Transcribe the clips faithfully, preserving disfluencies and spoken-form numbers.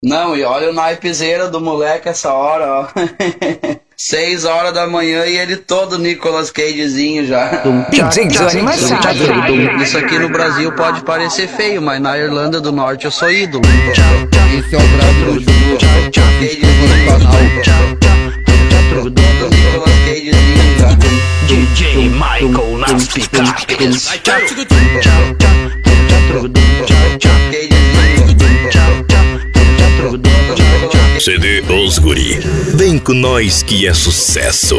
Não, e olha o naipezeira do moleque essa hora, ó. Seis horas da manhã e ele todo Nicolas Cagezinho já. Isso aqui no Brasil pode parecer feio, mas na Irlanda do Norte eu sou ídolo. Esse é o Brasil do Nicolas Cagezinho já. D J Michael nas picapes. C D Os Guri, vem com nós que é sucesso.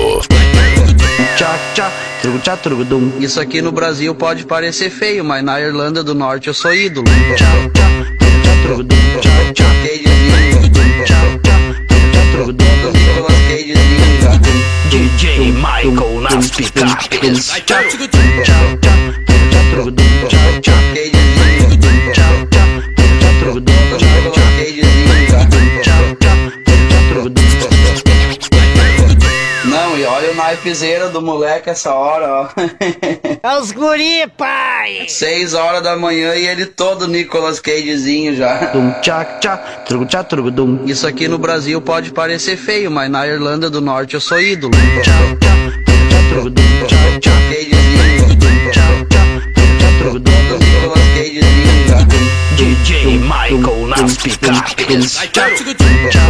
Isso aqui no Brasil pode parecer feio, mas na Irlanda do Norte eu sou ídolo. D J Michael nas picapes. Não, e olha o naipezeira do moleque essa hora, ó. É os guri, pai! Seis horas da manhã e ele todo Nicolas Cagezinho já. Isso aqui no Brasil pode parecer feio, mas na Irlanda do Norte eu sou ídolo. Nicolas Cagezinho já. D J Michael nas picapes.